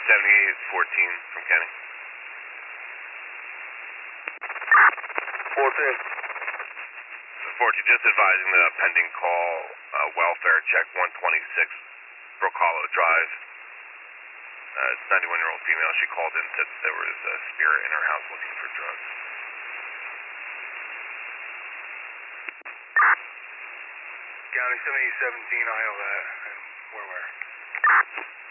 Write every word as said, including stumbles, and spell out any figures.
seventy-eight fourteen from Kenny. fourteen. fourteen, just advising the pending call, uh, welfare check one twenty-six, Brook Hollow Drive. Uh, ninety-one-year-old female, she called in, said there was a spirit in her house looking for drugs. County seventy seventeen, I L that, and where where?